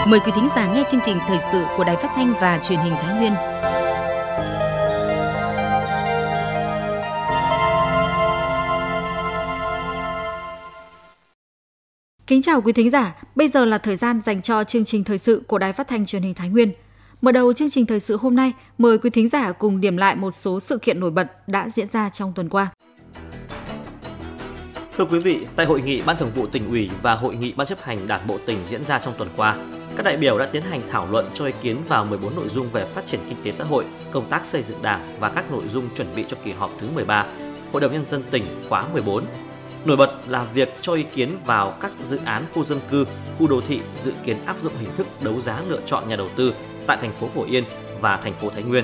Mời quý thính giả nghe chương trình thời sự của Đài Phát thanh và Truyền hình Thái Nguyên. Kính chào quý thính giả, bây giờ là thời gian dành cho chương trình thời sự của Đài Phát thanh Truyền hình Thái Nguyên. Mở đầu chương trình thời sự hôm nay, mời quý thính giả cùng điểm lại một số sự kiện nổi bật đã diễn ra trong tuần qua. Thưa quý vị, tại hội nghị Ban Thường vụ Tỉnh ủy và hội nghị Ban chấp hành Đảng bộ tỉnh diễn ra trong tuần qua, các đại biểu đã tiến hành thảo luận cho ý kiến vào 14 nội dung về phát triển kinh tế xã hội, công tác xây dựng Đảng và các nội dung chuẩn bị cho kỳ họp thứ 13 Hội đồng Nhân dân tỉnh khóa 14. Nổi bật là việc cho ý kiến vào các dự án khu dân cư, khu đô thị dự kiến áp dụng hình thức đấu giá lựa chọn nhà đầu tư tại thành phố Phổ Yên và thành phố Thái Nguyên.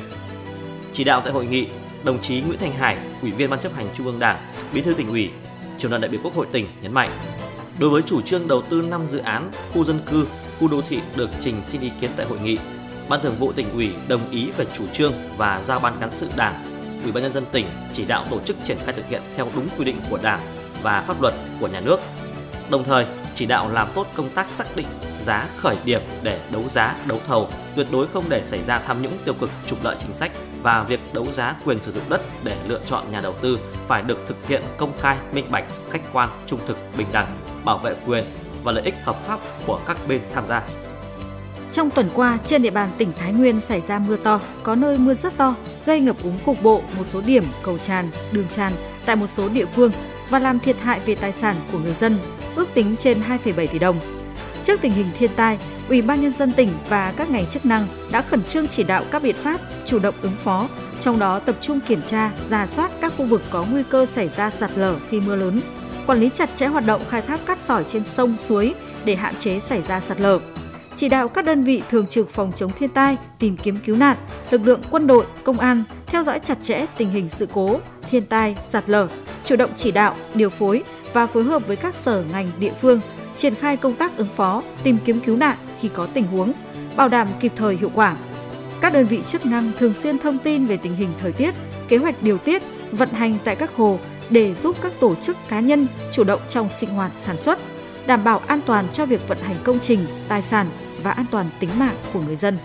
Chỉ đạo tại hội nghị, đồng chí Nguyễn Thành Hải, Ủy viên Ban chấp hành Trung ương Đảng, Bí thư Tỉnh ủy, Trưởng đoàn đại biểu Quốc hội tỉnh nhấn mạnh, đối với chủ trương đầu tư 5 dự án khu dân cư, khu đô thị được trình xin ý kiến tại hội nghị, Ban Thường vụ Tỉnh ủy đồng ý về chủ trương và giao Ban Cán sự Đảng, Ủy ban Nhân dân tỉnh chỉ đạo tổ chức triển khai thực hiện theo đúng quy định của Đảng và pháp luật của nhà nước. Đồng thời, chỉ đạo làm tốt công tác xác định giá khởi điểm để đấu giá, đấu thầu, tuyệt đối không để xảy ra tham nhũng tiêu cực, trục lợi chính sách và việc đấu giá quyền sử dụng đất để lựa chọn nhà đầu tư phải được thực hiện công khai, minh bạch, khách quan, trung thực, bình đẳng, bảo vệ quyền và lợi ích hợp pháp của các bên tham gia. Trong tuần qua, trên địa bàn tỉnh Thái Nguyên xảy ra mưa to, có nơi mưa rất to, gây ngập úng cục bộ một số điểm cầu tràn, đường tràn tại một số địa phương và làm thiệt hại về tài sản của người dân, ước tính trên 2,7 tỷ đồng. Trước tình hình thiên tai, Ủy ban Nhân dân tỉnh và các ngành chức năng đã khẩn trương chỉ đạo các biện pháp chủ động ứng phó, trong đó tập trung kiểm tra, rà soát các khu vực có nguy cơ xảy ra sạt lở khi mưa lớn, quản lý chặt chẽ hoạt động khai thác cát sỏi trên sông, suối để hạn chế xảy ra sạt lở. Chỉ đạo các đơn vị thường trực phòng chống thiên tai, tìm kiếm cứu nạn, lực lượng quân đội, công an theo dõi chặt chẽ tình hình sự cố, thiên tai, sạt lở, chủ động chỉ đạo, điều phối và phối hợp với các sở ngành địa phương triển khai công tác ứng phó, tìm kiếm cứu nạn khi có tình huống, bảo đảm kịp thời hiệu quả. Các đơn vị chức năng thường xuyên thông tin về tình hình thời tiết, kế hoạch điều tiết, vận hành tại các hồ để giúp các tổ chức cá nhân chủ động trong sinh hoạt sản xuất, đảm bảo an toàn cho việc vận hành công trình, tài sản và an toàn tính mạng của người dân.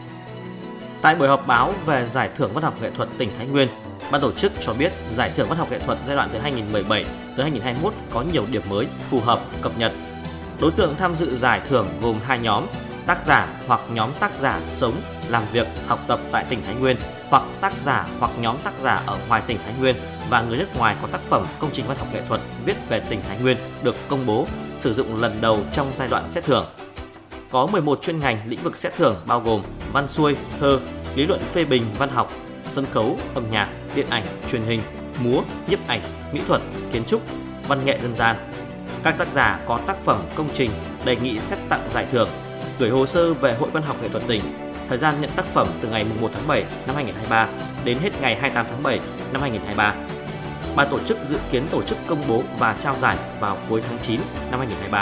Tại buổi họp báo về Giải thưởng Văn học nghệ thuật tỉnh Thái Nguyên, ban tổ chức cho biết Giải thưởng Văn học nghệ thuật giai đoạn từ 2017 tới 2021 có nhiều điểm mới, phù hợp, cập nhật. Đối tượng tham dự giải thưởng gồm 2 nhóm: tác giả hoặc nhóm tác giả sống, làm việc, học tập tại tỉnh Thái Nguyên, hoặc tác giả hoặc nhóm tác giả ở ngoài tỉnh Thái Nguyên và người nước ngoài có tác phẩm công trình văn học nghệ thuật viết về tỉnh Thái Nguyên được công bố, sử dụng lần đầu trong giai đoạn xét thưởng. Có 11 chuyên ngành lĩnh vực xét thưởng bao gồm văn xuôi, thơ, lý luận phê bình văn học, sân khấu, âm nhạc, điện ảnh, truyền hình, múa, nhiếp ảnh, mỹ thuật, kiến trúc, văn nghệ dân gian. Các tác giả có tác phẩm công trình đề nghị xét tặng giải thưởng gửi hồ sơ về Hội Văn học Nghệ thuật tỉnh. Thời gian nhận tác phẩm từ ngày 1 tháng 7 năm 2023 đến hết ngày 28 tháng 7 năm 2023. Ban tổ chức dự kiến tổ chức công bố và trao giải vào cuối tháng 9 năm 2023.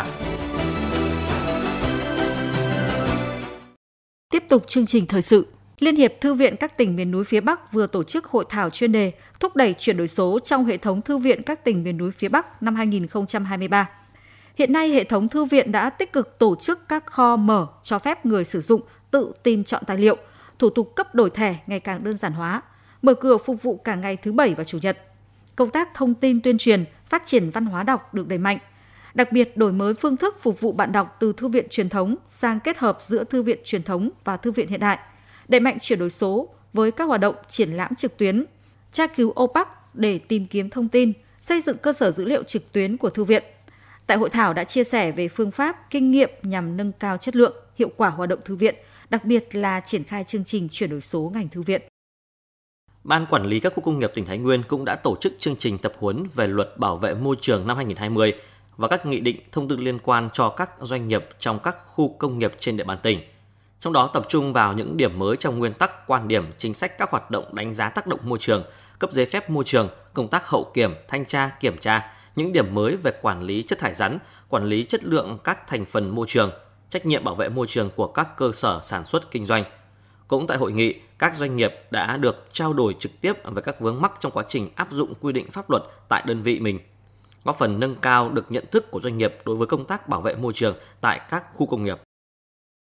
Tiếp tục chương trình thời sự, Liên hiệp Thư viện các tỉnh miền núi phía Bắc vừa tổ chức hội thảo chuyên đề thúc đẩy chuyển đổi số trong hệ thống thư viện các tỉnh miền núi phía Bắc năm 2023. Hiện nay, hệ thống thư viện đã tích cực tổ chức các kho mở cho phép người sử dụng tự tìm chọn tài liệu, thủ tục cấp đổi thẻ ngày càng đơn giản hóa, mở cửa phục vụ cả ngày thứ Bảy và Chủ nhật. Công tác thông tin tuyên truyền, phát triển văn hóa đọc được đẩy mạnh. Đặc biệt, đổi mới phương thức phục vụ bạn đọc từ thư viện truyền thống sang kết hợp giữa thư viện truyền thống và thư viện hiện đại, đẩy mạnh chuyển đổi số với các hoạt động triển lãm trực tuyến, tra cứu OPAC để tìm kiếm thông tin, xây dựng cơ sở dữ liệu trực tuyến của thư viện. Tại hội thảo đã chia sẻ về phương pháp, kinh nghiệm nhằm nâng cao chất lượng, hiệu quả hoạt động thư viện, đặc biệt là triển khai chương trình chuyển đổi số ngành thư viện. Ban quản lý các khu công nghiệp tỉnh Thái Nguyên cũng đã tổ chức chương trình tập huấn về luật bảo vệ môi trường năm 2020 và các nghị định, thông tư liên quan cho các doanh nghiệp trong các khu công nghiệp trên địa bàn tỉnh. Trong đó tập trung vào những điểm mới trong nguyên tắc, quan điểm, chính sách các hoạt động đánh giá tác động môi trường, cấp giấy phép môi trường, công tác hậu kiểm, thanh tra, kiểm tra, những điểm mới về quản lý chất thải rắn, quản lý chất lượng các thành phần môi trường, trách nhiệm bảo vệ môi trường của các cơ sở sản xuất kinh doanh. Cũng tại hội nghị, các doanh nghiệp đã được trao đổi trực tiếp về các vướng mắc trong quá trình áp dụng quy định pháp luật tại đơn vị mình, góp phần nâng cao được nhận thức của doanh nghiệp đối với công tác bảo vệ môi trường tại các khu công nghiệp.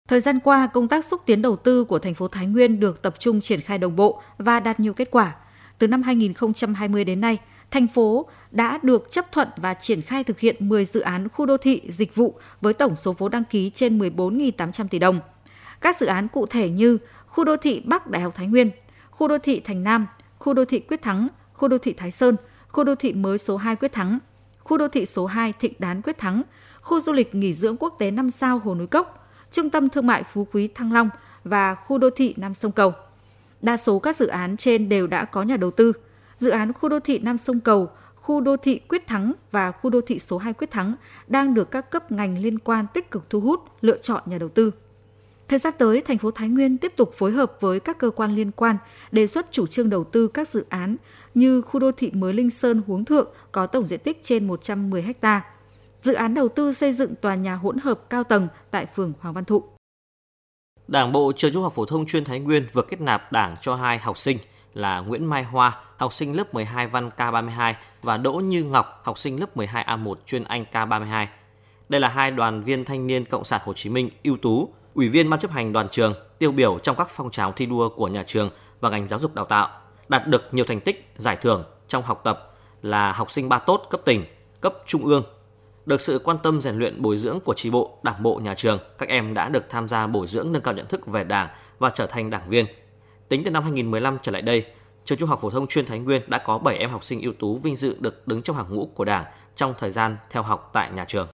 Thời gian qua, công tác xúc tiến đầu tư của thành phố Thái Nguyên được tập trung triển khai đồng bộ và đạt nhiều kết quả. Từ năm 2020 đến nay, thành phố đã được chấp thuận và triển khai thực hiện 10 dự án khu đô thị dịch vụ với tổng số vốn đăng ký trên 14.800 tỷ đồng. Các dự án cụ thể như khu đô thị Bắc Đại học Thái Nguyên, khu đô thị Thành Nam, khu đô thị Quyết Thắng, khu đô thị Thái Sơn, khu đô thị mới số 2 Quyết Thắng, khu đô thị số 2 Thịnh Đán Quyết Thắng, khu du lịch nghỉ dưỡng quốc tế 5 sao Hồ Núi Cốc, trung tâm thương mại Phú Quý Thăng Long và khu đô thị Nam Sông Cầu. Đa số các dự án trên đều đã có nhà đầu tư. Dự án khu đô thị Nam Sông Cầu, khu đô thị Quyết Thắng và khu đô thị số 2 Quyết Thắng đang được các cấp ngành liên quan tích cực thu hút, lựa chọn nhà đầu tư. Thời gian tới, thành phố Thái Nguyên tiếp tục phối hợp với các cơ quan liên quan đề xuất chủ trương đầu tư các dự án như khu đô thị mới Linh Sơn Huống Thượng có tổng diện tích trên 110 ha, dự án đầu tư xây dựng tòa nhà hỗn hợp cao tầng tại phường Hoàng Văn Thụ. Đảng bộ Trường Trung học phổ thông chuyên Thái Nguyên vừa kết nạp đảng cho 2 học sinh là Nguyễn Mai Hoa, học sinh lớp 12 văn K32 và Đỗ Như Ngọc, học sinh lớp 12 A1 chuyên Anh K32. Đây là 2 đoàn viên thanh niên Cộng sản Hồ Chí Minh ưu tú, ủy viên ban chấp hành đoàn trường, tiêu biểu trong các phong trào thi đua của nhà trường và ngành giáo dục đào tạo, đạt được nhiều thành tích, giải thưởng trong học tập là học sinh 3 tốt cấp tỉnh, cấp trung ương. Được sự quan tâm rèn luyện bồi dưỡng của chi bộ, đảng bộ nhà trường, các em đã được tham gia bồi dưỡng nâng cao nhận thức về Đảng và trở thành đảng viên. Tính từ năm 2015 trở lại đây, Trường Trung học phổ thông chuyên Thái Nguyên đã có 7 em học sinh ưu tú vinh dự được đứng trong hàng ngũ của Đảng trong thời gian theo học tại nhà trường.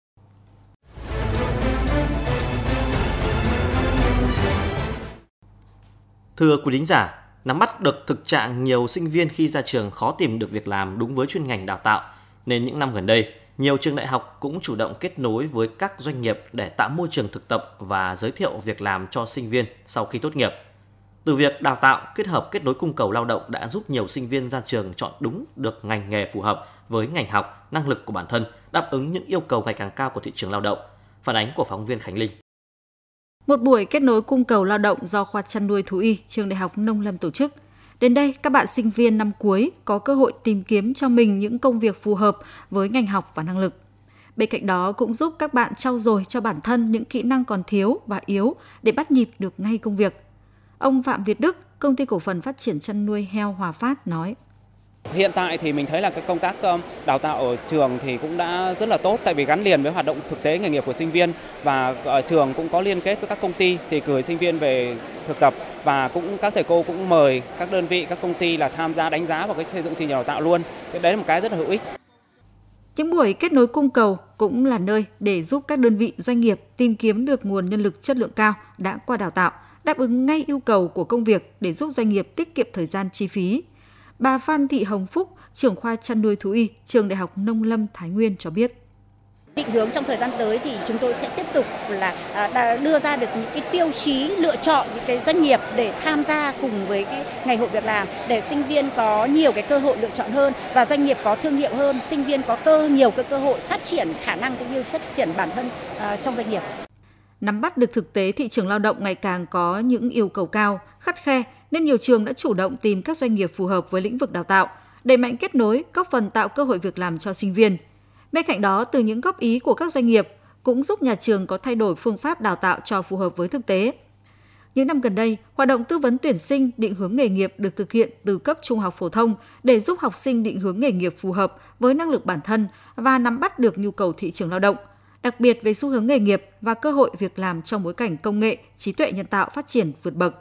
Thưa quý thính giả, nắm bắt được thực trạng nhiều sinh viên khi ra trường khó tìm được việc làm đúng với chuyên ngành đào tạo, nên những năm gần đây, nhiều trường đại học cũng chủ động kết nối với các doanh nghiệp để tạo môi trường thực tập và giới thiệu việc làm cho sinh viên sau khi tốt nghiệp. Từ việc đào tạo kết hợp kết nối cung cầu lao động đã giúp nhiều sinh viên ra trường chọn đúng được ngành nghề phù hợp với ngành học, năng lực của bản thân, đáp ứng những yêu cầu ngày càng cao của thị trường lao động. Phản ánh của phóng viên Khánh Linh. Một buổi kết nối cung cầu lao động do khoa chăn nuôi thú y Trường Đại học Nông lâm tổ chức. Đến đây, các bạn sinh viên năm cuối có cơ hội tìm kiếm cho mình những công việc phù hợp với ngành học và năng lực. Bên cạnh đó cũng giúp các bạn trau dồi cho bản thân những kỹ năng còn thiếu và yếu để bắt nhịp được ngay công việc. Ông Phạm Việt Đức, Công ty Cổ phần Phát triển Chăn nuôi heo Hòa Phát nói. Hiện tại thì mình thấy là cái công tác đào tạo ở trường thì cũng đã rất là tốt, tại vì gắn liền với hoạt động thực tế nghề nghiệp của sinh viên, và ở trường cũng có liên kết với các công ty thì gửi sinh viên về thực tập, và cũng các thầy cô cũng mời các đơn vị, các công ty là tham gia đánh giá vào cái xây dựng chương trình đào tạo luôn. Đấy là một cái rất là hữu ích. Những buổi kết nối cung cầu cũng là nơi để giúp các đơn vị doanh nghiệp tìm kiếm được nguồn nhân lực chất lượng cao đã qua đào tạo, đáp ứng ngay yêu cầu của công việc để giúp doanh nghiệp tiết kiệm thời gian chi phí. Bà Phan Thị Hồng Phúc, trưởng khoa chăn nuôi thú y, Trường Đại học Nông lâm Thái Nguyên cho biết. Định hướng trong thời gian tới thì chúng tôi sẽ tiếp tục là đưa ra được những cái tiêu chí lựa chọn những cái doanh nghiệp để tham gia cùng với cái ngày hội việc làm, để sinh viên có nhiều cái cơ hội lựa chọn hơn và doanh nghiệp có thương hiệu hơn, sinh viên có nhiều cái cơ hội phát triển khả năng cũng như phát triển bản thân trong doanh nghiệp. Nắm bắt được thực tế thị trường lao động ngày càng có những yêu cầu cao, khắt khe nên nhiều trường đã chủ động tìm các doanh nghiệp phù hợp với lĩnh vực đào tạo, đẩy mạnh kết nối, góp phần tạo cơ hội việc làm cho sinh viên. Bên cạnh đó, từ những góp ý của các doanh nghiệp cũng giúp nhà trường có thay đổi phương pháp đào tạo cho phù hợp với thực tế. Những năm gần đây, hoạt động tư vấn tuyển sinh định hướng nghề nghiệp được thực hiện từ cấp trung học phổ thông để giúp học sinh định hướng nghề nghiệp phù hợp với năng lực bản thân và nắm bắt được nhu cầu thị trường lao động, đặc biệt về xu hướng nghề nghiệp và cơ hội việc làm trong bối cảnh công nghệ, trí tuệ nhân tạo phát triển vượt bậc.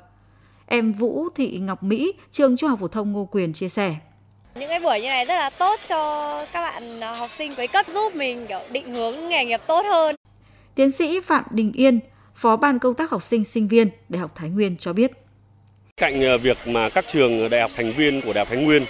Em Vũ Thị Ngọc Mỹ, trường Trung học phổ thông Ngô Quyền chia sẻ. Những cái buổi như này rất là tốt cho các bạn học sinh cuối cấp, giúp mình định hướng nghề nghiệp tốt hơn. Tiến sĩ Phạm Đình Yên, Phó Ban Công tác Học sinh Sinh viên Đại học Thái Nguyên cho biết. Cạnh việc mà các trường đại học thành viên của Đại học Thái Nguyên,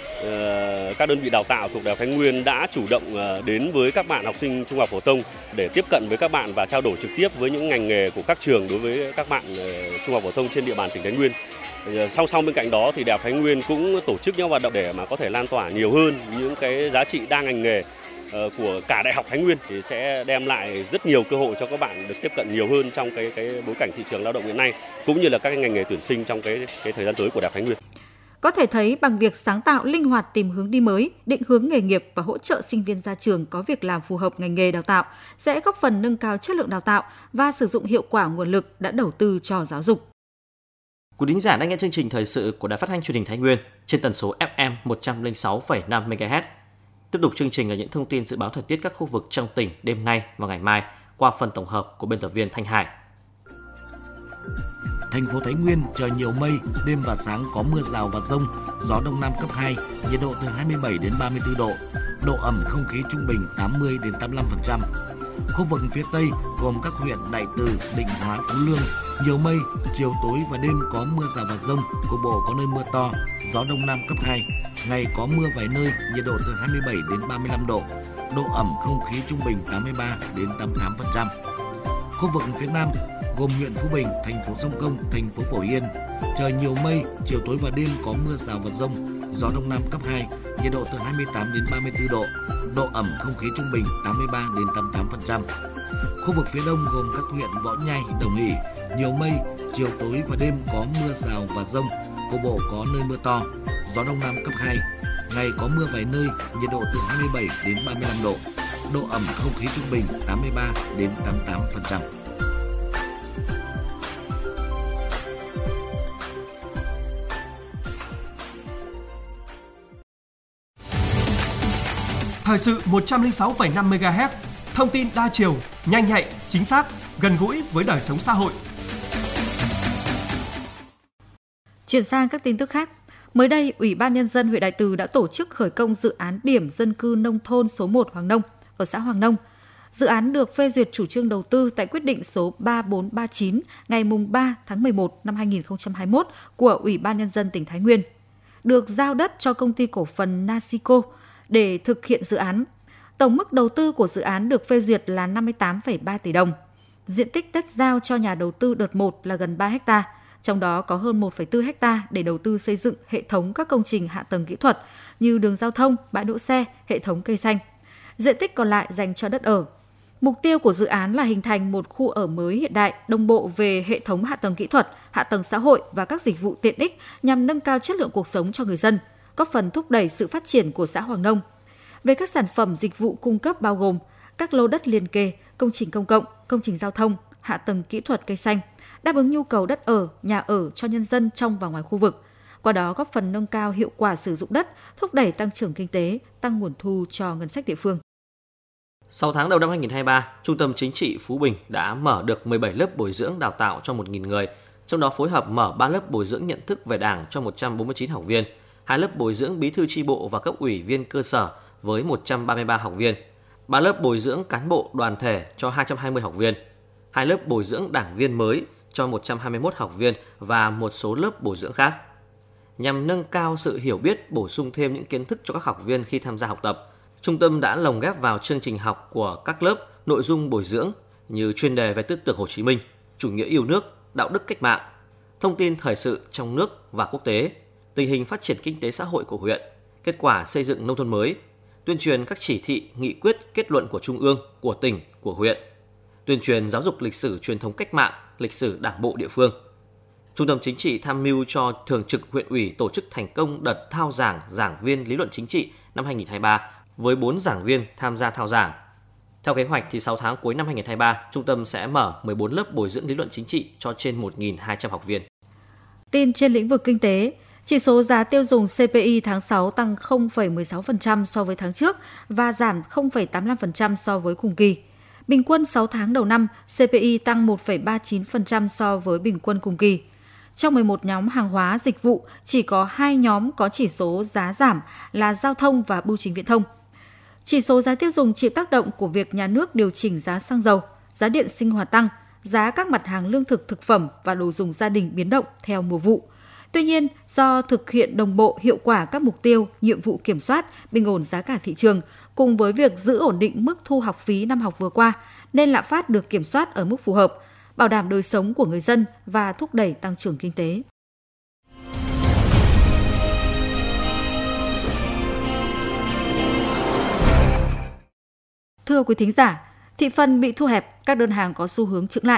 các đơn vị đào tạo thuộc Đại học Thái Nguyên đã chủ động đến với các bạn học sinh trung học phổ thông để tiếp cận với các bạn và trao đổi trực tiếp với những ngành nghề của các trường đối với các bạn trung học phổ thông trên địa bàn tỉnh Thái Nguyên. Song song bên cạnh đó thì Đại học Thái Nguyên cũng tổ chức những hoạt động để mà có thể lan tỏa nhiều hơn những cái giá trị đa ngành nghề của cả Đại học Thái Nguyên, thì sẽ đem lại rất nhiều cơ hội cho các bạn được tiếp cận nhiều hơn trong cái bối cảnh thị trường lao động hiện nay, cũng như là các ngành nghề tuyển sinh trong cái thời gian tới của Đại học Thái Nguyên. Có thể thấy bằng việc sáng tạo linh hoạt tìm hướng đi mới, định hướng nghề nghiệp và hỗ trợ sinh viên ra trường có việc làm phù hợp ngành nghề đào tạo sẽ góp phần nâng cao chất lượng đào tạo và sử dụng hiệu quả nguồn lực đã đầu tư cho giáo dục. Quý thính giả đang nghe chương trình thời sự của Đài Phát thanh Truyền hình Thái Nguyên trên tần số FM 106,5 MHz. Tiếp tục chương trình là những thông tin dự báo thời tiết các khu vực trong tỉnh đêm nay và ngày mai qua phần tổng hợp của biên tập viên Thanh Hải. Thành phố Thái Nguyên trời nhiều mây, đêm và sáng có mưa rào và dông, gió đông nam cấp 2, nhiệt độ từ 27 đến 34 độ, độ ẩm không khí trung bình 80 đến 85%. Khu vực phía Tây gồm các huyện Đại Từ, Định Hóa, Phú Lương, nhiều mây, chiều tối và đêm có mưa rào và dông, cục bộ có nơi mưa to, gió đông nam cấp 2, ngày có mưa vài nơi, nhiệt độ từ 27 đến 35 độ, độ ẩm không khí trung bình 83 đến 88%. Khu vực phía Nam gồm huyện Phú Bình, thành phố Sông Công, thành phố Phổ Yên, trời nhiều mây, chiều tối và đêm có mưa rào và dông, gió đông nam cấp 2, nhiệt độ từ 28 đến 34 độ, độ ẩm không khí trung bình 83 đến 88%. Khu vực phía Đông gồm các huyện Võ Nhai, Đồng Hỷ, nhiều mây, chiều tối và đêm có mưa rào và dông, cục bộ có nơi mưa to, gió đông nam cấp 2, ngày có mưa vài nơi, nhiệt độ từ 27 đến 35 độ, độ ẩm không khí trung bình 83 đến 88%. Thời sự 106,5 MHz, thông tin đa chiều, nhanh nhạy, chính xác, gần gũi với đời sống xã hội. Chuyển sang các tin tức khác. Mới đây, Ủy ban Nhân dân huyện Đại Từ đã tổ chức khởi công dự án điểm dân cư nông thôn số 1 Hoàng Nông ở xã Hoàng Nông. Dự án được phê duyệt chủ trương đầu tư tại quyết định số 3439 ngày 3 tháng 11 năm 2021 của Ủy ban Nhân dân tỉnh Thái Nguyên. Được giao đất cho công ty cổ phần Nasico để thực hiện dự án. Tổng mức đầu tư của dự án được phê duyệt là 58,3 tỷ đồng. Diện tích đất giao cho nhà đầu tư đợt 1 là gần 3 ha, trong đó có hơn 1,4 ha để đầu tư xây dựng hệ thống các công trình hạ tầng kỹ thuật như đường giao thông, bãi đỗ xe, hệ thống cây xanh. Diện tích còn lại dành cho đất ở. Mục tiêu của dự án là hình thành một khu ở mới hiện đại, đồng bộ về hệ thống hạ tầng kỹ thuật, hạ tầng xã hội và các dịch vụ tiện ích nhằm nâng cao chất lượng cuộc sống cho người dân, góp phần thúc đẩy sự phát triển của xã Hoàng Nông. Về các sản phẩm dịch vụ cung cấp bao gồm các lô đất liền kề, công trình công cộng, công trình giao thông, hạ tầng kỹ thuật cây xanh, đáp ứng nhu cầu đất ở, nhà ở cho nhân dân trong và ngoài khu vực. Qua đó góp phần nâng cao hiệu quả sử dụng đất, thúc đẩy tăng trưởng kinh tế, tăng nguồn thu cho ngân sách địa phương. 6 tháng đầu năm 2023, Trung tâm Chính trị Phú Bình đã mở được 17 lớp bồi dưỡng đào tạo cho 1.000 người, trong đó phối hợp mở 3 lớp bồi dưỡng nhận thức về Đảng cho 149 học viên, 2 lớp bồi dưỡng bí thư chi bộ và cấp ủy viên cơ sở với 133 học viên, 3 lớp bồi dưỡng cán bộ đoàn thể cho 220 học viên, 2 lớp bồi dưỡng đảng viên mới cho 121 học viên và một số lớp bồi dưỡng khác. Nhằm nâng cao sự hiểu biết, bổ sung thêm những kiến thức cho các học viên khi tham gia học tập, Trung tâm đã lồng ghép vào chương trình học của các lớp nội dung bồi dưỡng như chuyên đề về tư tưởng Hồ Chí Minh, chủ nghĩa yêu nước, đạo đức cách mạng, thông tin thời sự trong nước và quốc tế, tình hình phát triển kinh tế xã hội của huyện, kết quả xây dựng nông thôn mới, tuyên truyền các chỉ thị, nghị quyết, kết luận của Trung ương, của tỉnh, của huyện, tuyên truyền giáo dục lịch sử truyền thống cách mạng, lịch sử Đảng bộ địa phương. Trung tâm Chính trị tham mưu cho Thường trực huyện ủy tổ chức thành công đợt thao giảng giảng viên lý luận chính trị năm 2023 với 4 giảng viên tham gia thao giảng. Theo kế hoạch thì 6 tháng cuối năm 2023, trung tâm sẽ mở 14 lớp bồi dưỡng lý luận chính trị cho trên 1.200 học viên. Tin trên lĩnh vực kinh tế, chỉ số giá tiêu dùng CPI tháng 6 tăng 0,16% so với tháng trước và giảm 0,85% so với cùng kỳ. Bình quân 6 tháng đầu năm, CPI tăng 1,39% so với bình quân cùng kỳ. Trong 11 nhóm hàng hóa dịch vụ, chỉ có 2 nhóm có chỉ số giá giảm là giao thông và bưu chính viễn thông. Chỉ số giá tiêu dùng chịu tác động của việc nhà nước điều chỉnh giá xăng dầu, giá điện sinh hoạt tăng, giá các mặt hàng lương thực, thực phẩm và đồ dùng gia đình biến động theo mùa vụ. Tuy nhiên, do thực hiện đồng bộ hiệu quả các mục tiêu, nhiệm vụ kiểm soát, bình ổn giá cả thị trường, cùng với việc giữ ổn định mức thu học phí năm học vừa qua, nên lạm phát được kiểm soát ở mức phù hợp, bảo đảm đời sống của người dân và thúc đẩy tăng trưởng kinh tế. Thưa quý thính giả, thị phần bị thu hẹp, các đơn hàng có xu hướng chững lại.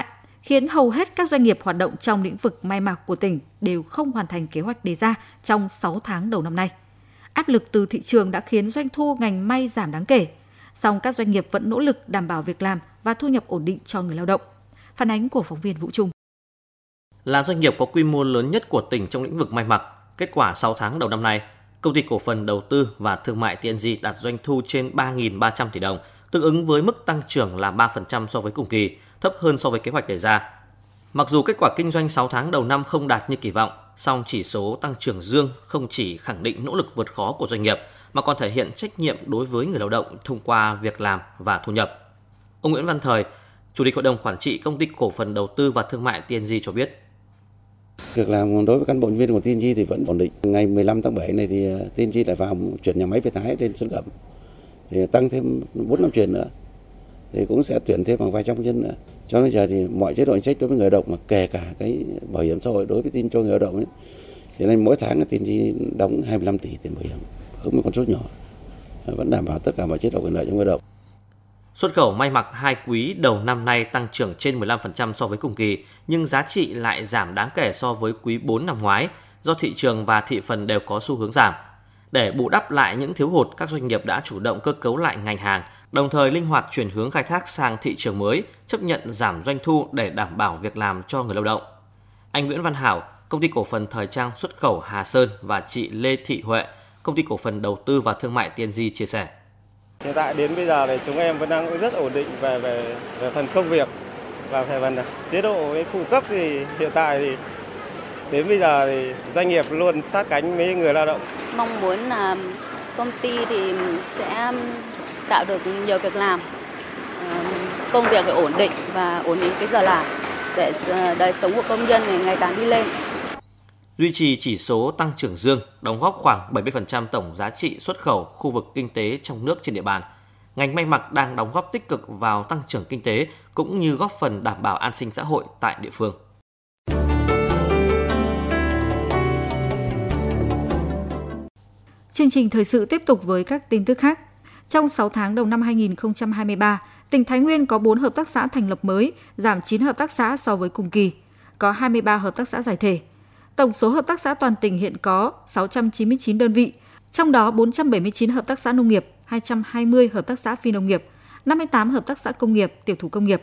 khiến hầu hết các doanh nghiệp hoạt động trong lĩnh vực may mặc của tỉnh đều không hoàn thành kế hoạch đề ra trong 6 tháng đầu năm nay. Áp lực từ thị trường đã khiến doanh thu ngành may giảm đáng kể, song các doanh nghiệp vẫn nỗ lực đảm bảo việc làm và thu nhập ổn định cho người lao động. Phản ánh của phóng viên Vũ Trung. Là doanh nghiệp có quy mô lớn nhất của tỉnh trong lĩnh vực may mặc, kết quả 6 tháng đầu năm nay, Công ty Cổ phần Đầu tư và Thương mại TNG đạt doanh thu trên 3.300 tỷ đồng, tương ứng với mức tăng trưởng là 3% so với cùng kỳ, thấp hơn so với kế hoạch đề ra. Mặc dù kết quả kinh doanh 6 tháng đầu năm không đạt như kỳ vọng, song chỉ số tăng trưởng dương không chỉ khẳng định nỗ lực vượt khó của doanh nghiệp mà còn thể hiện trách nhiệm đối với người lao động thông qua việc làm và thu nhập. Ông Nguyễn Văn Thời, Chủ tịch Hội đồng Quản trị Công ty Cổ phần Đầu tư và Thương mại TNG cho biết. Việc làm đối với cán bộ nhân viên của TNG thì vẫn ổn định. Ngày 15 tháng 7 này thì TNG lại vào chuyển nhà máy Việt Thái lên Xuân Cẩm, thì tăng thêm 4-5 chuyển nữa, thì cũng sẽ tuyển thêm hàng vài trăm nhân nữa. Cho đến giờ thì mọi chế độ chính sách đối với người lao động, mà kể cả cái bảo hiểm xã hội đối với tin cho người lao động ấy, thì nên mỗi tháng TNG đóng 25 tỷ tiền bảo hiểm, không một con số nhỏ, vẫn đảm bảo tất cả mọi chế độ quyền lợi cho người lao động. Xuất khẩu may mặc 2 quý đầu năm nay tăng trưởng trên 15% so với cùng kỳ, nhưng giá trị lại giảm đáng kể so với quý 4 năm ngoái, do thị trường và thị phần đều có xu hướng giảm. Để bù đắp lại những thiếu hụt, các doanh nghiệp đã chủ động cơ cấu lại ngành hàng, đồng thời linh hoạt chuyển hướng khai thác sang thị trường mới, chấp nhận giảm doanh thu để đảm bảo việc làm cho người lao động. Anh Nguyễn Văn Hảo, Công ty Cổ phần Thời trang Xuất khẩu Hà Sơn và chị Lê Thị Huệ, Công ty Cổ phần Đầu tư và Thương mại TNG chia sẻ. Hiện tại đến bây giờ thì chúng em vẫn đang rất ổn định về phần công việc và về phần chế độ phụ cấp. Thì hiện tại thì đến bây giờ thì doanh nghiệp luôn sát cánh với người lao động. Mong muốn là công ty thì sẽ tạo được nhiều việc làm, công việc phải ổn định và ổn định cái giờ làm để đời sống của công nhân ngày càng đi lên. Duy trì chỉ số tăng trưởng dương, đóng góp khoảng 70% tổng giá trị xuất khẩu khu vực kinh tế trong nước trên địa bàn. Ngành may mặc đang đóng góp tích cực vào tăng trưởng kinh tế cũng như góp phần đảm bảo an sinh xã hội tại địa phương. Chương trình thời sự tiếp tục với các tin tức khác. Trong 6 tháng đầu năm 2023, tỉnh Thái Nguyên có 4 hợp tác xã thành lập mới, giảm 9 hợp tác xã so với cùng kỳ. Có 23 hợp tác xã giải thể. Tổng số hợp tác xã toàn tỉnh hiện có 699 đơn vị, trong đó 479 hợp tác xã nông nghiệp, 220 hợp tác xã phi nông nghiệp, 58 hợp tác xã công nghiệp, tiểu thủ công nghiệp,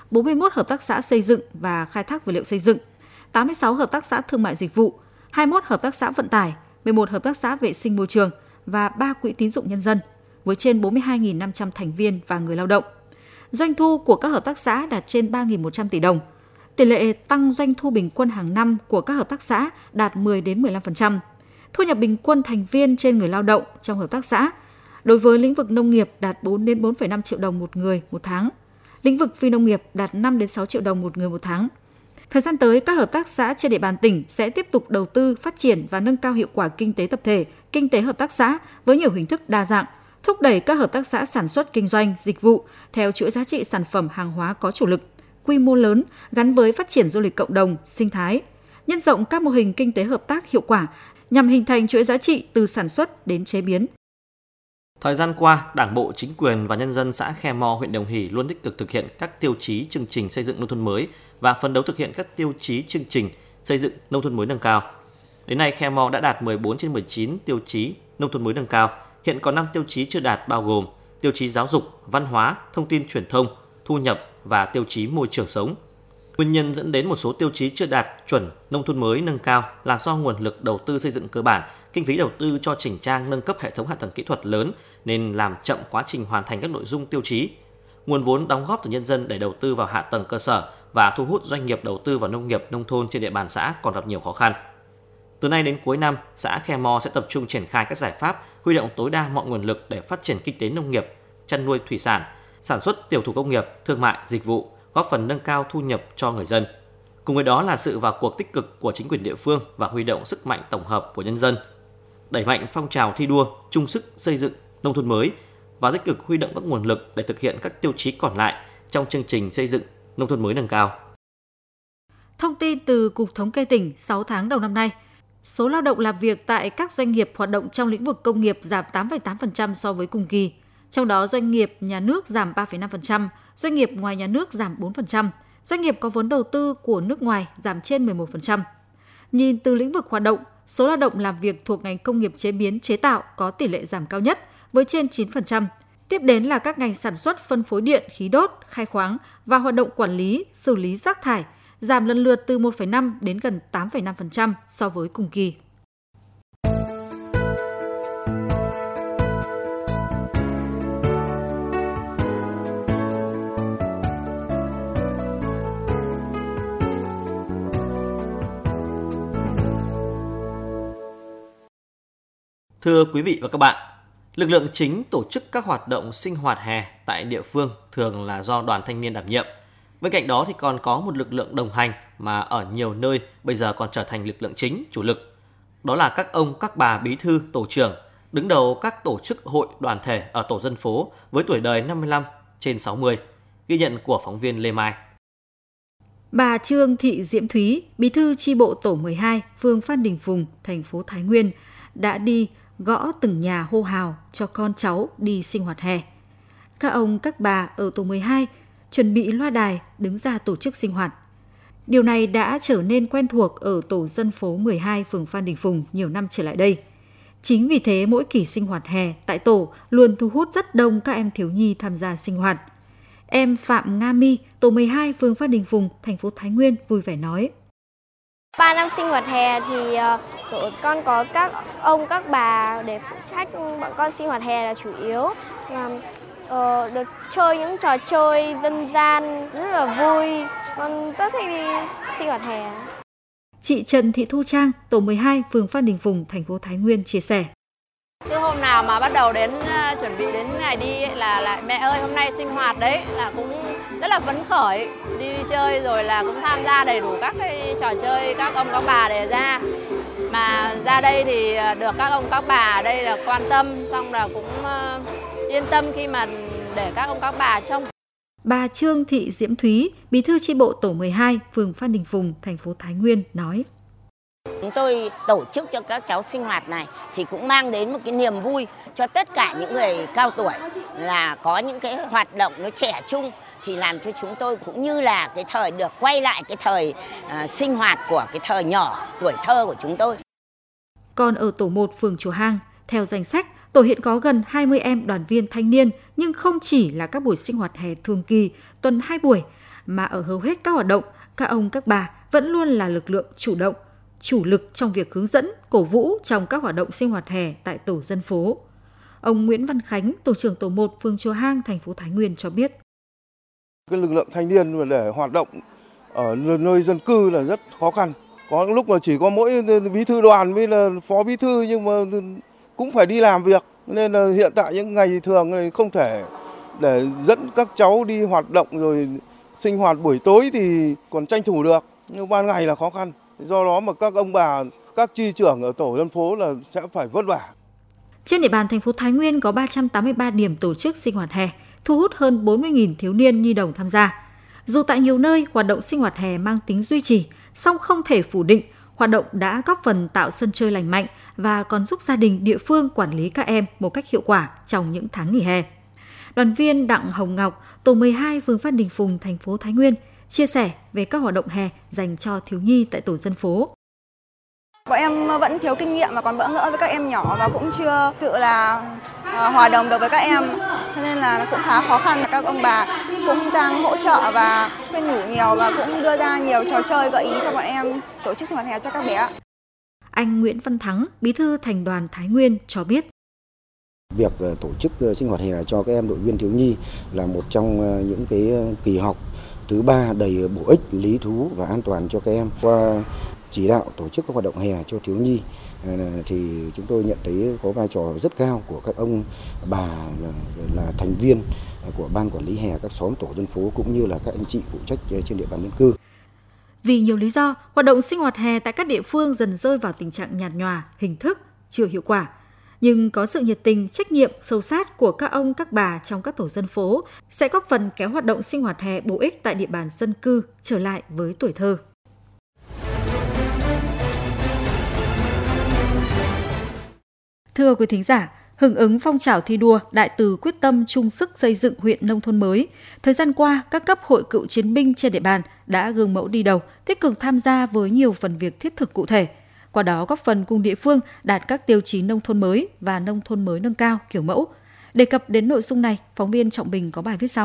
41 hợp tác xã xây dựng và khai thác vật liệu xây dựng, 86 hợp tác xã thương mại dịch vụ, 21 hợp tác xã vận tải, 11 hợp tác xã vệ sinh môi trường và 3 quỹ tín dụng nhân dân với trên 42.500 thành viên và người lao động. Doanh thu của các hợp tác xã đạt trên 3.100 tỷ đồng. Tỷ lệ tăng doanh thu bình quân hàng năm của các hợp tác xã đạt 10-15%. Thu nhập bình quân thành viên trên người lao động trong hợp tác xã đối với lĩnh vực nông nghiệp đạt 4-4,5 triệu đồng một người một tháng. Lĩnh vực phi nông nghiệp đạt 5-6 triệu đồng một người một tháng. Thời gian tới, các hợp tác xã trên địa bàn tỉnh sẽ tiếp tục đầu tư, phát triển và nâng cao hiệu quả kinh tế tập thể, kinh tế hợp tác xã với nhiều hình thức đa dạng, thúc đẩy các hợp tác xã sản xuất kinh doanh, dịch vụ theo chuỗi giá trị sản phẩm hàng hóa có chủ lực, quy mô lớn gắn với phát triển du lịch cộng đồng, sinh thái, nhân rộng các mô hình kinh tế hợp tác hiệu quả nhằm hình thành chuỗi giá trị từ sản xuất đến chế biến. Thời gian qua, Đảng bộ, chính quyền và nhân dân xã Khe Mo, huyện Đồng Hỷ luôn tích cực thực hiện các tiêu chí chương trình xây dựng nông thôn mới và phấn đấu thực hiện các tiêu chí chương trình xây dựng nông thôn mới nâng cao. Đến nay, Khe Mo đã đạt 14 trên 19 tiêu chí nông thôn mới nâng cao. Hiện còn 5 tiêu chí chưa đạt bao gồm tiêu chí giáo dục, văn hóa, thông tin truyền thông, thu nhập và tiêu chí môi trường sống. Nguyên nhân dẫn đến một số tiêu chí chưa đạt chuẩn nông thôn mới nâng cao là do nguồn lực đầu tư xây dựng cơ bản, kinh phí đầu tư cho chỉnh trang nâng cấp hệ thống hạ tầng kỹ thuật lớn nên làm chậm quá trình hoàn thành các nội dung tiêu chí. Nguồn vốn đóng góp từ nhân dân để đầu tư vào hạ tầng cơ sở và thu hút doanh nghiệp đầu tư vào nông nghiệp nông thôn trên địa bàn xã còn gặp nhiều khó khăn. Từ nay đến cuối năm, xã Khe Mo sẽ tập trung triển khai các giải pháp, huy động tối đa mọi nguồn lực để phát triển kinh tế nông nghiệp, chăn nuôi thủy sản, sản xuất tiểu thủ công nghiệp, thương mại, dịch vụ, góp phần nâng cao thu nhập cho người dân. Cùng với đó là sự vào cuộc tích cực của chính quyền địa phương và huy động sức mạnh tổng hợp của nhân dân. Đẩy mạnh phong trào thi đua, chung sức xây dựng nông thôn mới và tích cực huy động các nguồn lực để thực hiện các tiêu chí còn lại trong chương trình xây dựng nông thôn mới nâng cao. Thông tin từ Cục Thống kê tỉnh 6 tháng đầu năm nay, số lao động làm việc tại các doanh nghiệp hoạt động trong lĩnh vực công nghiệp giảm 8,8% so với cùng kỳ. Trong đó doanh nghiệp nhà nước giảm 3,5%, doanh nghiệp ngoài nhà nước giảm 4%, Doanh nghiệp có vốn đầu tư của nước ngoài giảm trên 11%. Nhìn từ lĩnh vực hoạt động, số lao động làm việc thuộc ngành công nghiệp chế biến chế tạo có tỷ lệ giảm cao nhất với trên 9%. Tiếp đến là các ngành sản xuất, phân phối điện, khí đốt, khai khoáng và hoạt động quản lý, xử lý rác thải, giảm lần lượt từ 1,5 đến gần 8,5% so với cùng kỳ. Thưa quý vị và các bạn, lực lượng chính tổ chức các hoạt động sinh hoạt hè tại địa phương thường là do đoàn thanh niên đảm nhiệm. Bên cạnh đó thì còn có một lực lượng đồng hành mà ở nhiều nơi bây giờ còn trở thành lực lượng chính, chủ lực. Đó là các ông, các bà bí thư, tổ trưởng, đứng đầu các tổ chức hội đoàn thể ở tổ dân phố với tuổi đời 55 trên 60. Ghi nhận của phóng viên Lê Mai. Bà Trương Thị Diễm Thúy, bí thư chi bộ tổ 12, phường Phan Đình Phùng, thành phố Thái Nguyên, đã đi gõ từng nhà hô hào cho con cháu đi sinh hoạt hè. Các ông, các bà ở tổ 12 chuẩn bị loa đài đứng ra tổ chức sinh hoạt. Điều này đã trở nên quen thuộc ở tổ dân phố 12 phường Phan Đình Phùng nhiều năm trở lại đây. Chính vì thế mỗi kỳ sinh hoạt hè tại tổ luôn thu hút rất đông các em thiếu nhi tham gia sinh hoạt. Em Phạm Nga My, tổ 12 phường Phan Đình Phùng, thành phố Thái Nguyên vui vẻ nói: 3 năm sinh hoạt hè thì tổ con có các ông, các bà để phụ trách bọn con sinh hoạt hè là chủ yếu. Được chơi những trò chơi dân gian rất là vui. Con rất thích đi sinh hoạt hè. Chị Trần Thị Thu Trang, tổ 12 phường Phan Đình Phùng, thành phố Thái Nguyên chia sẻ: Từ hôm nào mà bắt đầu đến chuẩn bị đến ngày đi là lại mẹ ơi hôm nay sinh hoạt đấy là cũng rất là phấn khởi, đi chơi rồi là cũng tham gia đầy đủ các cái trò chơi các ông các bà đề ra. Mà ra đây thì được các ông các bà ở đây là quan tâm, xong là cũng yên tâm khi mà để các ông các bà trông. Bà Trương Thị Diễm Thúy, bí thư chi bộ tổ 12 phường Phan Đình Phùng, thành phố Thái Nguyên nói: Chúng tôi tổ chức cho các cháu sinh hoạt này thì cũng mang đến một cái niềm vui cho tất cả những người cao tuổi, là có những cái hoạt động nó trẻ trung thì làm cho chúng tôi cũng như là cái thời được quay lại cái thời sinh hoạt của cái thời nhỏ tuổi thơ của chúng tôi. Còn ở tổ 1 phường Chùa Hang, theo danh sách, tổ hiện có gần 20 em đoàn viên thanh niên, nhưng không chỉ là các buổi sinh hoạt hè thường kỳ, tuần 2 buổi, mà ở hầu hết các hoạt động, các ông các bà vẫn luôn là lực lượng chủ động, chủ lực trong việc hướng dẫn, cổ vũ trong các hoạt động sinh hoạt hè tại tổ dân phố. Ông Nguyễn Văn Khánh, tổ trưởng tổ 1 phường Chùa Hang, thành phố Thái Nguyên cho biết: Cái lực lượng thanh niên để hoạt động ở nơi dân cư là rất khó khăn. Có lúc mà chỉ có mỗi bí thư đoàn với là phó bí thư nhưng mà cũng phải đi làm việc. Nên là hiện tại những ngày thường này không thể để dẫn các cháu đi hoạt động rồi sinh hoạt buổi tối thì còn tranh thủ được. Nhưng ban ngày là khó khăn. Do đó mà các ông bà, các chi trưởng ở tổ dân phố là sẽ phải vất vả. Trên địa bàn thành phố Thái Nguyên có 383 điểm tổ chức sinh hoạt hè, thu hút hơn 40.000 thiếu niên nhi đồng tham gia. Dù tại nhiều nơi hoạt động sinh hoạt hè mang tính duy trì, song không thể phủ định hoạt động đã góp phần tạo sân chơi lành mạnh và còn giúp gia đình địa phương quản lý các em một cách hiệu quả trong những tháng nghỉ hè. Đoàn viên Đặng Hồng Ngọc, tổ 12 phường Phan Đình Phùng, thành phố Thái Nguyên chia sẻ về các hoạt động hè dành cho thiếu nhi tại tổ dân phố. Bọn em vẫn thiếu kinh nghiệm và còn bỡ ngỡ với các em nhỏ và cũng chưa sự là hòa đồng được với các em, cho nên là cũng khá khó khăn. Các ông bà cũng đang hỗ trợ và khuyên nhủ nhiều và cũng đưa ra nhiều trò chơi gợi ý cho bọn em tổ chức sinh hoạt hè cho các bé. Anh Nguyễn Văn Thắng, bí thư thành đoàn Thái Nguyên cho biết: Việc tổ chức sinh hoạt hè cho các em đội viên thiếu nhi là một trong những cái kỳ học thứ 3 đầy bổ ích, lý thú và an toàn cho các em. Qua chỉ đạo tổ chức các hoạt động hè cho thiếu nhi thì chúng tôi nhận thấy có vai trò rất cao của các ông bà là thành viên của ban quản lý hè các xóm tổ dân phố cũng như là các anh chị phụ trách trên địa bàn dân cư. Vì nhiều lý do, hoạt động sinh hoạt hè tại các địa phương dần rơi vào tình trạng nhạt nhòa, hình thức chưa hiệu quả. Nhưng có sự nhiệt tình, trách nhiệm, sâu sát của các ông, các bà trong các tổ dân phố sẽ góp phần kéo hoạt động sinh hoạt hè bổ ích tại địa bàn dân cư trở lại với tuổi thơ. Thưa quý thính giả, Hưởng ứng phong trào thi đua Đại từ quyết tâm chung sức xây dựng huyện nông thôn mới, thời gian qua, các cấp hội cựu chiến binh trên địa bàn đã gương mẫu đi đầu, tích cực tham gia với nhiều phần việc thiết thực cụ thể. Qua đó góp phần cùng địa phương đạt các tiêu chí nông thôn mới và nông thôn mới nâng cao kiểu mẫu. Đề cập đến nội dung này, phóng viên Trọng Bình có bài viết sau.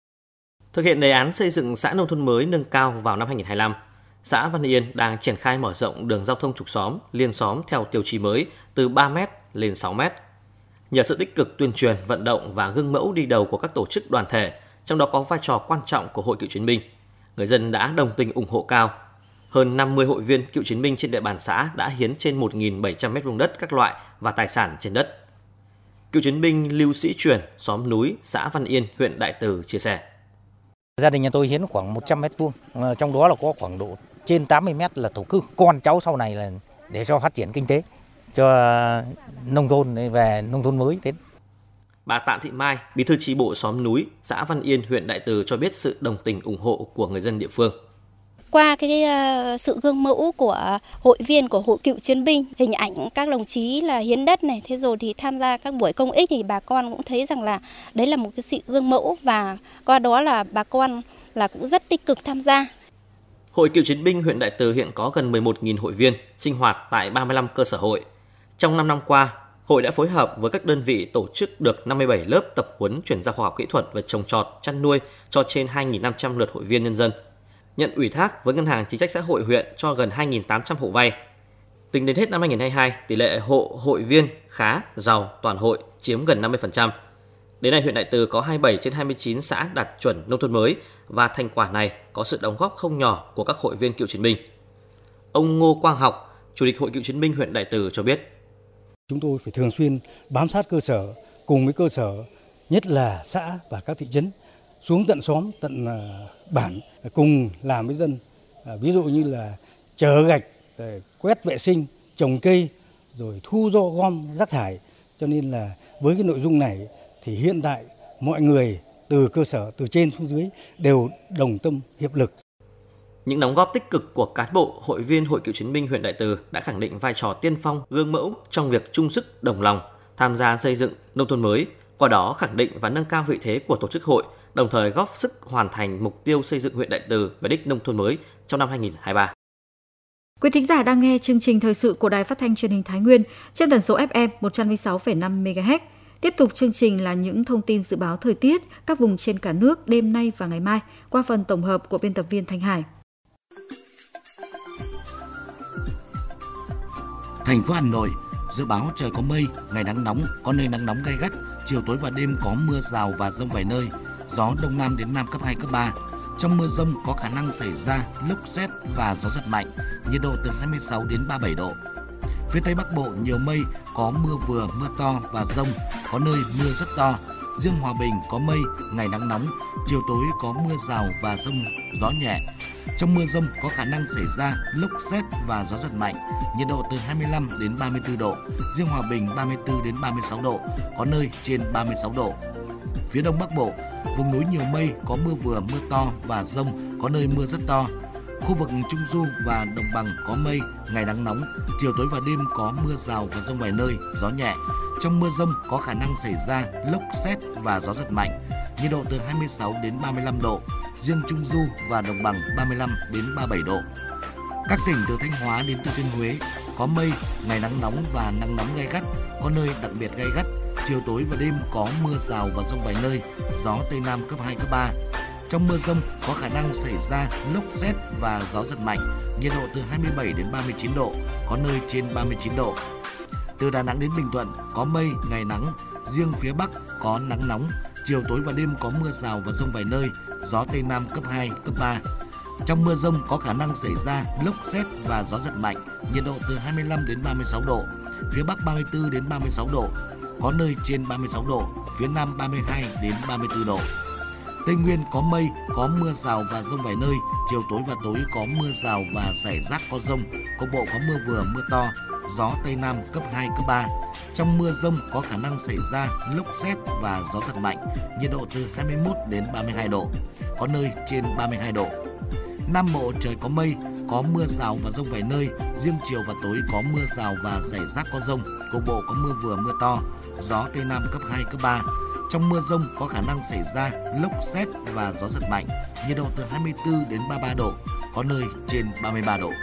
Thực hiện đề án xây dựng xã nông thôn mới nâng cao vào năm 2025, xã Văn Yên đang triển khai mở rộng đường giao thông trục xóm, liên xóm theo tiêu chí mới từ 3m lên 6m. Nhờ sự tích cực tuyên truyền, vận động và gương mẫu đi đầu của các tổ chức đoàn thể, trong đó có vai trò quan trọng của Hội Cựu Chiến binh, người dân đã đồng tình ủng hộ cao. Hơn 50 hội viên cựu chiến binh trên địa bàn xã đã hiến trên 1.700 m2 đất các loại và tài sản trên đất. Cựu chiến binh Lưu Sĩ Truyền, xóm núi, xã Văn Yên, huyện Đại Từ chia sẻ. Gia đình nhà tôi hiến khoảng 100 m2, trong đó là có khoảng độ trên 80 m là thổ cư. Con cháu sau này là để cho phát triển kinh tế, cho nông thôn về nông thôn mới đến. Bà Tạ Thị Mai, bí thư chi bộ xóm núi, xã Văn Yên, huyện Đại Từ cho biết sự đồng tình ủng hộ của người dân địa phương. Qua cái sự gương mẫu của hội viên của Hội Cựu Chiến binh, hình ảnh các đồng chí là hiến đất này, thế rồi thì tham gia các buổi công ích thì bà con cũng thấy rằng là đấy là một cái sự gương mẫu và qua đó là bà con là cũng rất tích cực tham gia. Hội Cựu Chiến binh huyện Đại Từ hiện có gần 11.000 hội viên sinh hoạt tại 35 cơ sở hội. Trong 5 năm qua, hội đã phối hợp với các đơn vị tổ chức được 57 lớp tập huấn chuyển giao khoa học kỹ thuật về trồng trọt, chăn nuôi cho trên 2.500 lượt hội viên nhân dân. Nhận ủy thác với Ngân hàng Chính sách Xã hội huyện cho gần 2.800 hộ vay. Tính đến hết năm 2022, tỷ lệ hộ hội viên khá, giàu, toàn hội chiếm gần 50%. Đến nay, huyện Đại Từ có 27 trên 29 xã đạt chuẩn nông thôn mới và thành quả này có sự đóng góp không nhỏ của các hội viên cựu chiến binh. Ông Ngô Quang Học, Chủ tịch Hội Cựu Chiến binh huyện Đại Từ cho biết. Chúng tôi phải thường xuyên bám sát cơ sở, cùng với cơ sở, nhất là xã và các thị trấn, xuống tận xóm, tận bản, cùng làm với dân. Ví dụ như là chở gạch, quét vệ sinh, trồng cây, rồi thu gom rác thải. Cho nên là với cái nội dung này thì hiện tại mọi người từ cơ sở, từ trên xuống dưới đều đồng tâm hiệp lực. Những đóng góp tích cực của cán bộ, hội viên Hội Cựu Chiến binh huyện Đại Từ đã khẳng định vai trò tiên phong, gương mẫu trong việc chung sức đồng lòng tham gia xây dựng nông thôn mới, qua đó khẳng định và nâng cao vị thế của tổ chức hội, đồng thời góp sức hoàn thành mục tiêu xây dựng huyện Đại Từ về đích nông thôn mới trong năm 2023. Quý thính giả đang nghe chương trình thời sự của Đài Phát thanh Truyền hình Thái Nguyên trên tần số FM 106,5 MHz. Tiếp tục chương trình là những thông tin dự báo thời tiết các vùng trên cả nước đêm nay và ngày mai qua phần tổng hợp của biên tập viên Thanh Hải. Thành phố Hà Nội dự báo trời có mây, ngày nắng nóng, có nơi nắng nóng gay gắt, chiều tối và đêm có mưa rào và dông vài nơi, gió đông nam đến nam cấp 2, cấp 3. Trong mưa dông có khả năng xảy ra lốc sét và gió giật mạnh, nhiệt độ từ 26 đến 37 độ. Phía Tây Bắc Bộ nhiều mây, có mưa vừa, mưa to và dông, có nơi mưa rất to. Riêng Hòa Bình có mây, ngày nắng nóng, chiều tối có mưa rào và dông, gió nhẹ. Trong mưa dông có khả năng xảy ra lốc sét và gió giật mạnh, nhiệt độ từ 25 đến 34 độ, riêng Hòa Bình 34 đến 36 độ, có nơi trên 36 độ. Phía Đông Bắc Bộ, vùng núi nhiều mây, có mưa vừa, mưa to và dông, có nơi mưa rất to. Khu vực Trung Du và Đồng Bằng có mây, ngày nắng nóng, chiều tối và đêm có mưa rào và dông vài nơi, gió nhẹ. Trong mưa dông có khả năng xảy ra lốc sét và gió giật mạnh, nhiệt độ từ 26 đến 35 độ, riêng Trung Du và Đồng Bằng 35 đến 37 độ. Các tỉnh từ Thanh Hóa đến Thừa Thiên Huế có mây, ngày nắng nóng và nắng nóng gay gắt, có nơi đặc biệt gay gắt, chiều tối và đêm có mưa rào và dông vài nơi, gió Tây Nam cấp 2, cấp 3. Trong mưa dông có khả năng xảy ra lốc sét và gió giật mạnh, nhiệt độ từ 27 đến 39 độ, có nơi trên 39 độ. Từ Đà Nẵng đến Bình Thuận có mây, ngày nắng, riêng phía Bắc có nắng nóng, chiều tối và đêm có mưa rào và dông vài nơi, gió Tây Nam cấp 2, cấp 3. Trong mưa dông có khả năng xảy ra lốc sét và gió giật mạnh, nhiệt độ từ 25 đến 36 độ, phía Bắc 34 đến 36 độ, có nơi trên 36 độ, phía Nam 32 đến 34 độ. Tây Nguyên có mây, có mưa rào và dông vài nơi, chiều tối và tối có mưa rào và rải rác có dông, cục bộ có mưa vừa mưa to, gió Tây Nam cấp 2, cấp 3. Trong mưa dông có khả năng xảy ra lốc sét và gió giật mạnh, nhiệt độ từ 21 đến 32 độ, có nơi trên 32 độ. Nam Bộ trời có mây, có mưa rào và dông vài nơi, riêng chiều và tối có mưa rào và rải rác có dông, cục bộ có mưa vừa mưa to, gió Tây Nam cấp 2, cấp 3. Trong mưa dông có khả năng xảy ra lốc sét và gió giật mạnh, nhiệt độ từ 24 đến 33 độ, có nơi trên 33 độ.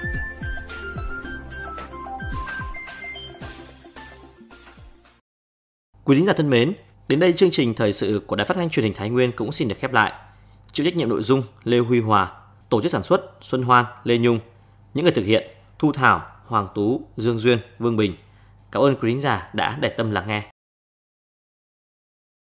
Quý thính giả thân mến, đến đây chương trình thời sự của Đài Phát thanh Truyền hình Thái Nguyên cũng xin được khép lại. Chịu trách nhiệm nội dung Lê Huy Hòa, tổ chức sản xuất Xuân Hoan, Lê Nhung, những người thực hiện Thu Thảo, Hoàng Tú, Dương Duyên, Vương Bình. Cảm ơn quý thính giả đã để tâm lắng nghe.